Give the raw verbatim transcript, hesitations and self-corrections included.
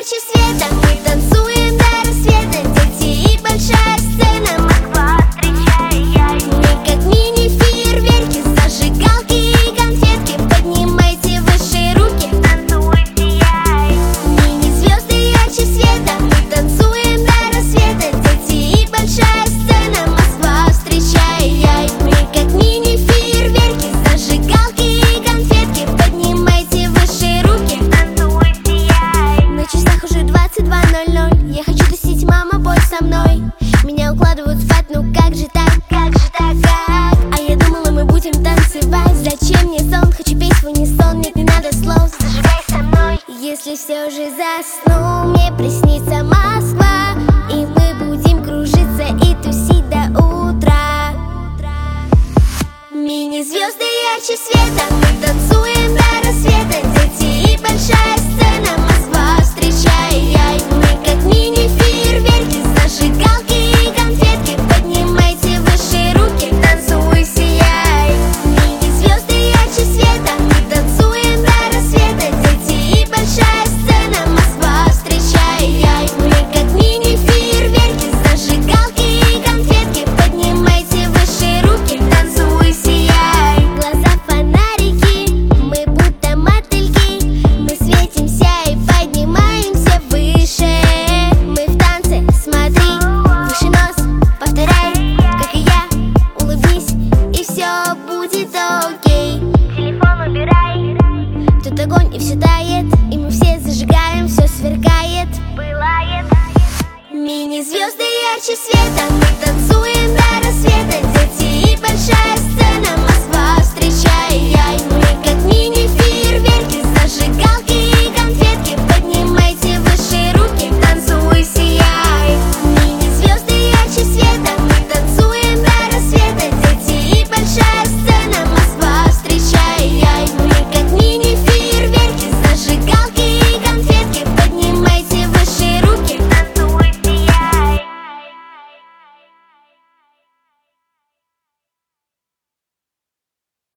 ярче света, мы танцуем до рассвета. Дети и большая сцена, Москва, встречай. Мы как мини-фейерверки, зажигалки и конфетки. Поднимайте выше руки, танцуй, сияй. Мини-звезды ярче света, мы танцуем до рассвета. Дети и большая сцена, Москва, встречай. Мы как мини-фейерверки, зажигалки и конфетки. Поднимайте выше руки, танцуй, сияй. На часах уже двадцать два ноль ноль. Я хочу тусить, мама, пой со мной. Меня укладывают спать, ну как же так, как же так, как? А я думала, мы будем танцевать. Зачем мне сон? Хочу петь в унисон. Нет, не надо слов, зажигай со мной. Если все же засну, мне приснится Москва, и мы будем кружиться и тусить до утра. Мини-звезды ярче света.